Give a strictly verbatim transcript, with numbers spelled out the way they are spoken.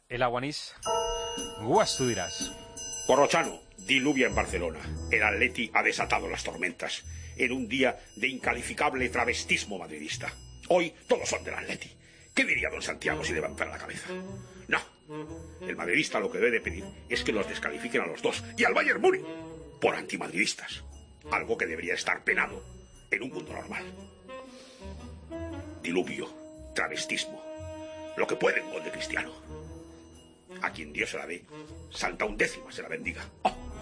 El Aguanís. Guas, tú dirás. Corrochano, diluvia en Barcelona. El Atleti ha desatado las tormentas en un día de incalificable travestismo madridista. Hoy todos son del Atleti. ¿Qué diría don Santiago si levantara la cabeza? No. El madridista lo que debe de pedir es que los descalifiquen a los dos y al Bayern Múnich por antimadridistas. Algo que debería estar penado en un mundo normal. Diluvio, travestismo. Lo que puede un gol de Cristiano. A quien Dios se la dé, salta un décimo, se la bendiga. ¡Oh!